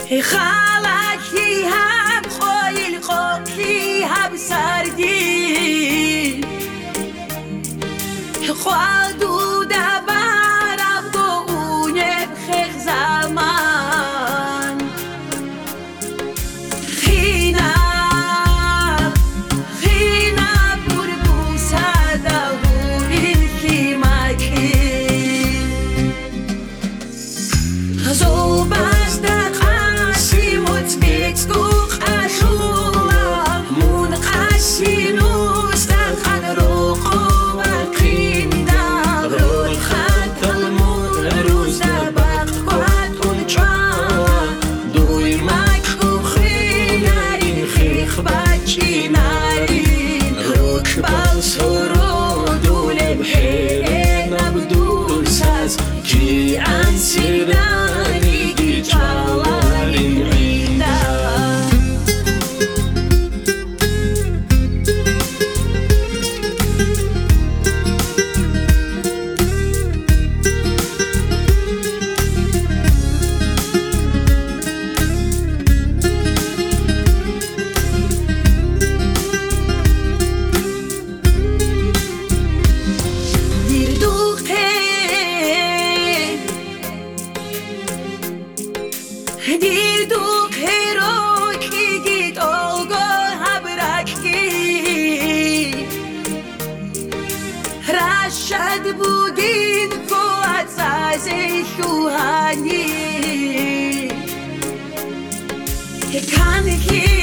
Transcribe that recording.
خالکی هم خویل خوکی هم سردی خواهدو دبرم گونه خیخ زمان خینم بور بوسده هورین خیمکی زوبست قشی متبیت گوخ اشولا مون قشی نوستن خن رو دیر دو خیرو کی گیت آگو هبرکی رشد بودین قوت ساز شوهانی که کن